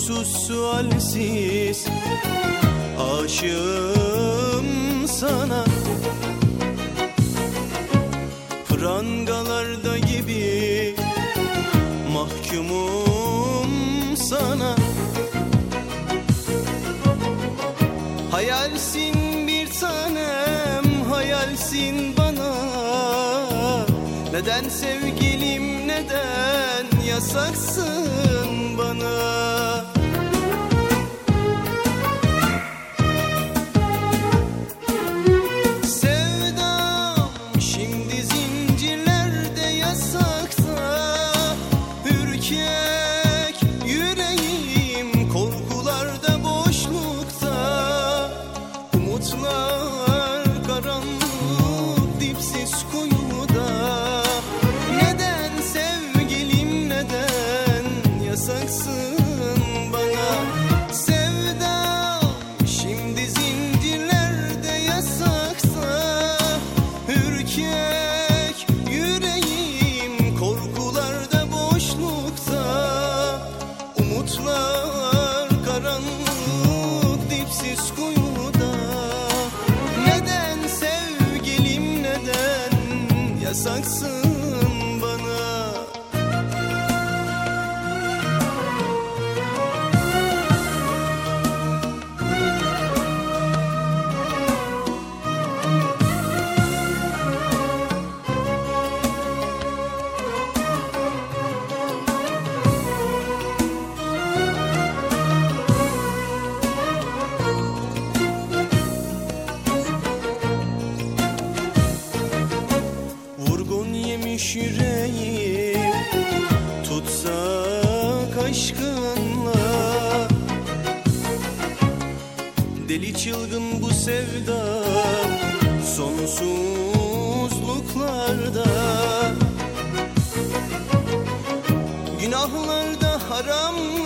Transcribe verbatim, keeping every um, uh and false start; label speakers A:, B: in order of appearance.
A: sorunsuz sualsiz aşığım sana. Prangalarda gibi mahkumum sana. Hayalsin bir tanem, hayalsin bana. Neden sevgilim, neden yasaksın bana? Sevdam şimdi zincirlerde yasakta. Ürkek yüreğim korkularda, boşlukta. Umutlar karanlık dipsiz kuyuda. Neden sevgilim, neden yasaksın bana? Sevdam şimdi zincirlerde yasakta. Ürkek yüreğim korkularda, boşlukta. Umutlar karanlık dipsiz kuyuda. Neden sevgilim, neden yasaksın bana? Vurgun yemiş yüreğim, tutsak aşkınla. Deli çılgın bu sevda, sonsuzluklarda. Günahlarda haram